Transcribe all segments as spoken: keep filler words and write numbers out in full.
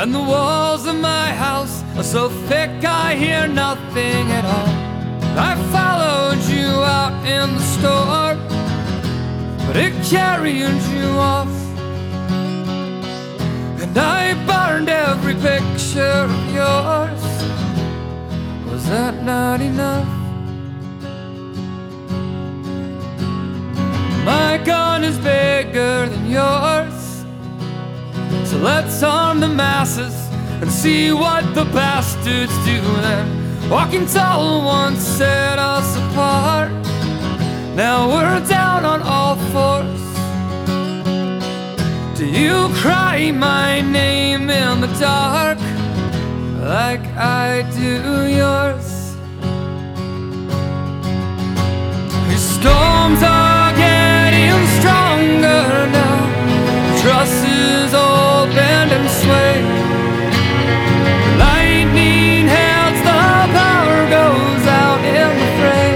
and the walls of my house are so thick I hear nothing at all. I followed you out in the storm, but it carried you off. And I burned every picture of yours. Was that not enough? My gun is bigger than yours, so let's arm the masses and see what the bastards do then. Walking tall once set us apart. Now we're down on all fours. Do you cry my name in the dark like I do yours? These storms are getting stronger now. Trusses all bend and sway. Lightning heads, the power goes out in the fray.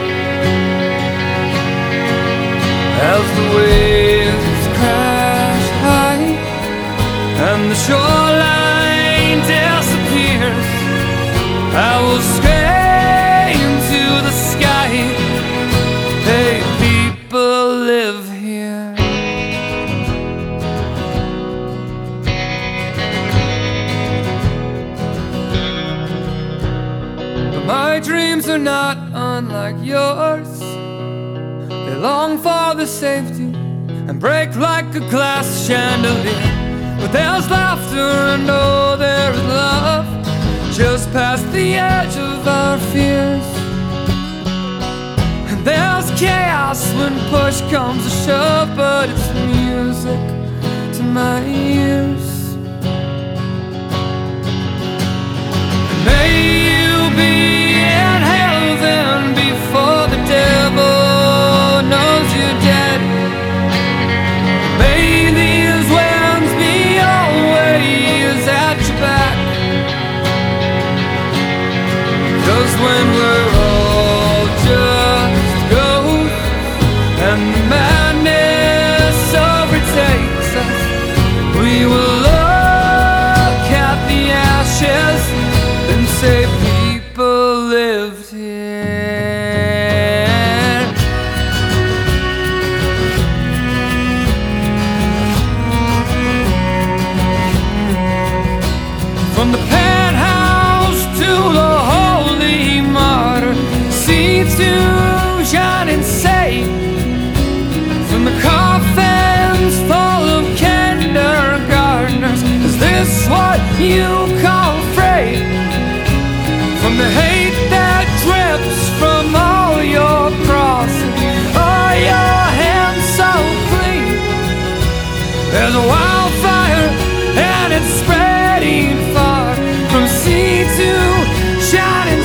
As the waves crash high and the shoreline disappears, I will scream to the sky, hey, people live here. But my dreams are not unlike yours. They long for the safety and break like a glass chandelier. But there's laughter and oh, there is love just past the edge of our fears. And there's chaos when push comes to shove, but it's music to my ears. And may you be in heaven before the devil knows you're dead. May these winds be always at your back. 'Cause when we're all just ghosts and the madness overtakes us, we will look at the ashes and say people lived here. From the penthouse to the holy martyr, see to shine and say, from the coffins full of kindergartners, is this what you call free? From the hate that drips from all your crosses, are your hands so clean? There's a wildfire and it's spreading far, from sea to shining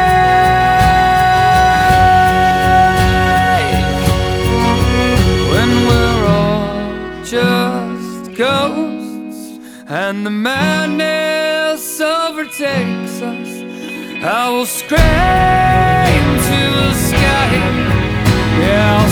sea. When we're all just ghosts and the madness overtakes us, I will scream to the sky, yeah.